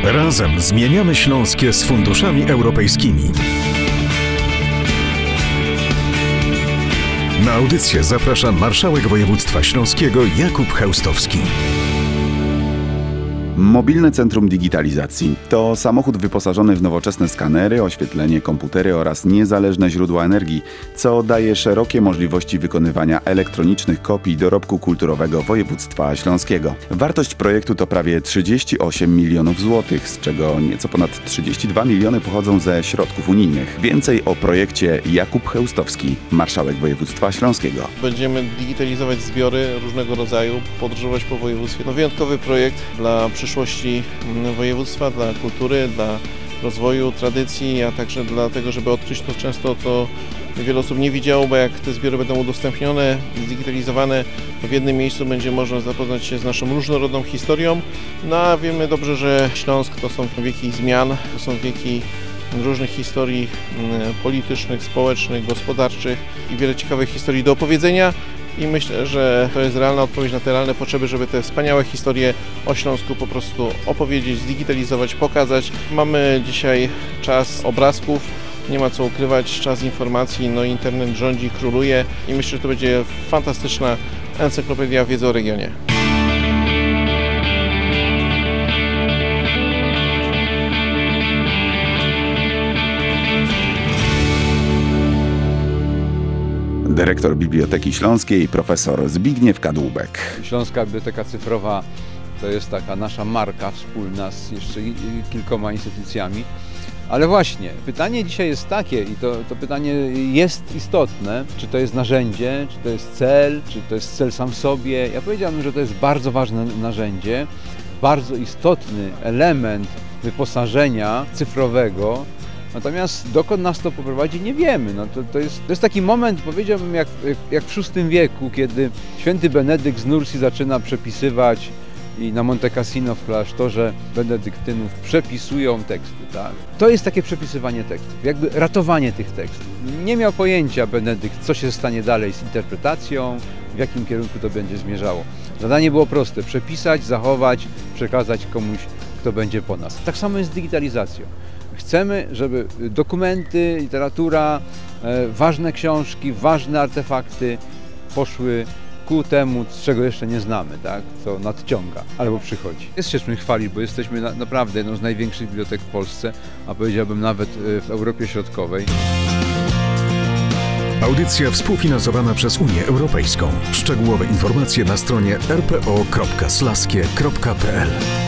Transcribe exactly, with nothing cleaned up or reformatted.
Razem zmieniamy Śląskie z funduszami europejskimi. Na audycję zaprasza marszałek województwa śląskiego Jakub Chełstowski. Mobilne Centrum Digitalizacji to samochód wyposażony w nowoczesne skanery, oświetlenie, komputery oraz niezależne źródła energii, co daje szerokie możliwości wykonywania elektronicznych kopii dorobku kulturowego województwa śląskiego. Wartość projektu to prawie trzydzieści osiem milionów złotych, z czego nieco ponad trzydzieści dwa miliony pochodzą ze środków unijnych. Więcej o projekcie Jakub Chełstowski, marszałek województwa śląskiego. Będziemy digitalizować zbiory różnego rodzaju, podróżować po województwie. No, wyjątkowy projekt dla przyszłości województwa, dla kultury, dla rozwoju, tradycji, a także dlatego, żeby odkryć to często, co wiele osób nie widziało, bo jak te zbiory będą udostępnione, zdigitalizowane, to w jednym miejscu będzie można zapoznać się z naszą różnorodną historią. No a wiemy dobrze, że Śląsk to są wieki zmian, to są wieki różnych historii politycznych, społecznych, gospodarczych i wiele ciekawych historii do opowiedzenia. I myślę, że to jest realna odpowiedź na te realne potrzeby, żeby te wspaniałe historie o Śląsku po prostu opowiedzieć, zdigitalizować, pokazać. Mamy dzisiaj czas obrazków, nie ma co ukrywać, czas informacji, no internet rządzi, króluje i myślę, że to będzie fantastyczna encyklopedia wiedzy o regionie. Dyrektor Biblioteki Śląskiej, profesor Zbigniew Kadłubek. Śląska Biblioteka Cyfrowa to jest taka nasza marka wspólna z jeszcze kilkoma instytucjami. Ale właśnie, pytanie dzisiaj jest takie i to, to pytanie jest istotne, czy to jest narzędzie, czy to jest cel, czy to jest cel sam w sobie. Ja powiedziałbym, że to jest bardzo ważne narzędzie, bardzo istotny element wyposażenia cyfrowego. Natomiast dokąd nas to poprowadzi, nie wiemy. No to, to, jest, to jest taki moment, powiedziałbym, jak, jak w szóstym wieku, kiedy święty Benedykt z Nursi zaczyna przepisywać i na Monte Cassino w klasztorze benedyktynów przepisują teksty. Tak? To jest takie przepisywanie tekstów, jakby ratowanie tych tekstów. Nie miał pojęcia Benedykt, co się stanie dalej z interpretacją, w jakim kierunku to będzie zmierzało. Zadanie było proste, przepisać, zachować, przekazać komuś, kto będzie po nas. Tak samo jest z digitalizacją. Chcemy, żeby dokumenty, literatura, e, ważne książki, ważne artefakty poszły ku temu, czego jeszcze nie znamy, tak? Co nadciąga albo przychodzi. Jest się czym chwalić, bo jesteśmy na, naprawdę jedną z największych bibliotek w Polsce, a powiedziałbym nawet w Europie Środkowej. Audycja współfinansowana przez Unię Europejską. Szczegółowe informacje na stronie r p o kropka slaskie kropka p l.